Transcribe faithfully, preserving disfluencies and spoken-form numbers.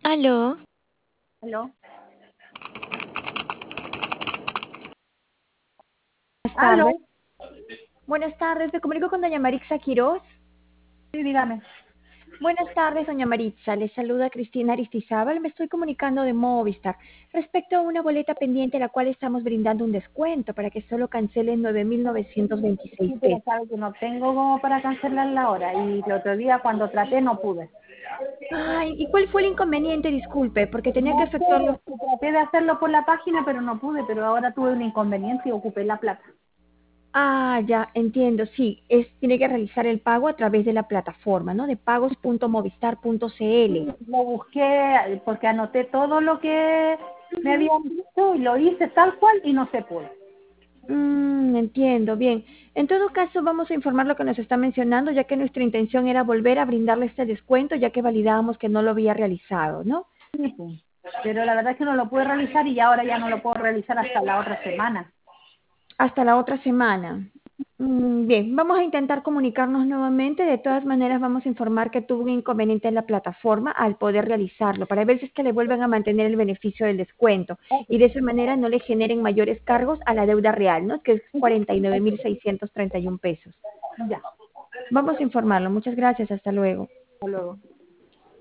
Aló, ¿Aló? buenas tardes. ¿Aló? Buenas tardes, me comunico con doña Marixa Quiroz. Sí, dígame. Buenas tardes, doña Maritza. Le saluda Cristina Aristizábal. Me estoy comunicando de Movistar respecto a una boleta pendiente a la cual estamos brindando un descuento para que solo cancelen nueve mil novecientos veintiséis Sí, pero pesos. sabe que no tengo como para cancelar la hora y el otro día cuando traté no pude. Ay, ¿y cuál fue el inconveniente? Disculpe, porque tenía que No sé, efectuarlo. es que traté de hacerlo por la página, pero no pude, pero ahora tuve un inconveniente y ocupé la plata. Ah, ya, entiendo. Sí, es, tiene que realizar el pago a través de la plataforma, ¿no? De pagos punto movistar punto cl. Lo busqué porque anoté todo lo que me Ujú. habían dicho y lo hice tal cual y no se pudo. Mm, entiendo, bien. En todo caso, vamos a informar lo que nos está mencionando, ya que nuestra intención era volver a brindarle este descuento, ya que validábamos que no lo había realizado, ¿no? Sí, pues. Pero la verdad es que no lo pude realizar y ahora ya no lo puedo realizar hasta la otra semana. Hasta la otra semana. Mm, bien, vamos a intentar comunicarnos nuevamente. De todas maneras, vamos a informar que tuvo un inconveniente en la plataforma al poder realizarlo, para ver si es que le vuelven a mantener el beneficio del descuento Ok, y de esa manera no le generen mayores cargos a la deuda real, ¿no? Que es ujú, cuarenta y nueve ok, mil seiscientos treinta y uno pesos. ya, Vamos a informarlo. Muchas gracias. Hasta luego. hasta luego.